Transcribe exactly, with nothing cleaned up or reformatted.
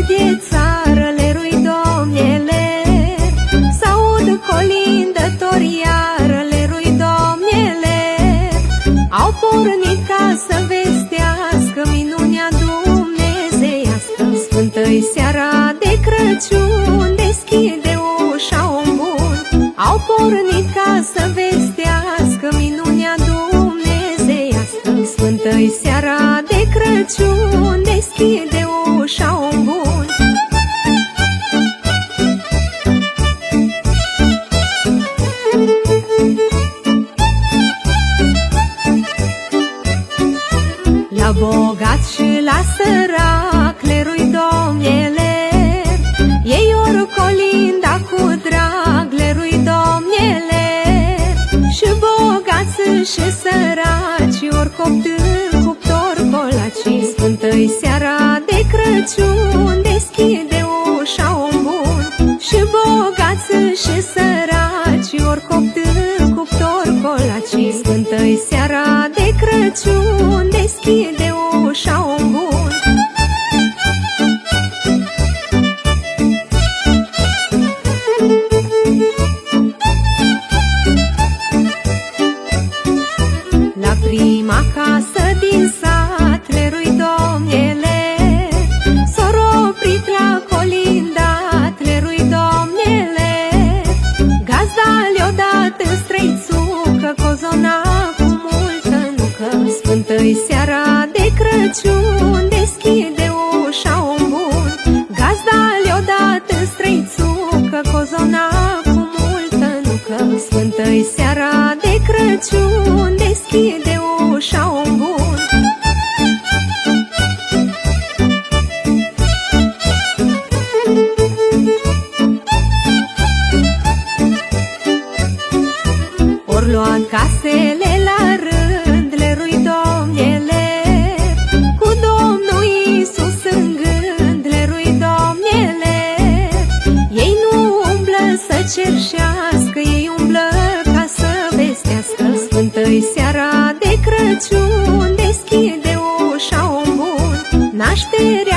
de țară, lerui domnele, s-aud colindători iară, lerui domnele. Au pornit ca să vestească minunea dumnezeiască. Sfântă-i seara de Crăciun, deschide ușa om bun. Au pornit ca să vestească minunea dumnezeiască. Sfântă-i seara de Crăciun, deschide ușa om bun. La bogat și la sărac, lerui domnele, ei ori colinda cu drag, lerui domnele. Și bogați și săraci ori copt în cuptor colaci. Sfântă-i seara de Crăciun, deschide ușa om bun. Și bogați și săraci ori copt în cuptor colaci. Sfântă-i seara de Crăciun, deschide ușa om bun. La prima casă din sat, lerui domnele, s-au oprit la colindat, lerui domnele. Gazda le-o dat în străițucă, cozona cu multă nucă. Sfântă-i seara de Crăciun, deschide ușa om bun. Gazda le-o dat în străițucă, cozona cu multă nucă. Sfântă-i seara de Crăciun, deschide ușa om bun. Ori luat casele la rând, lerui domnele, cu Domnul Iisus în gând, lerui domnele. Ei nu umblă să cerșească, ei umblă ca să vestească. Sfântă-i seara de Crăciun, deschide ușa om bun. Nașterea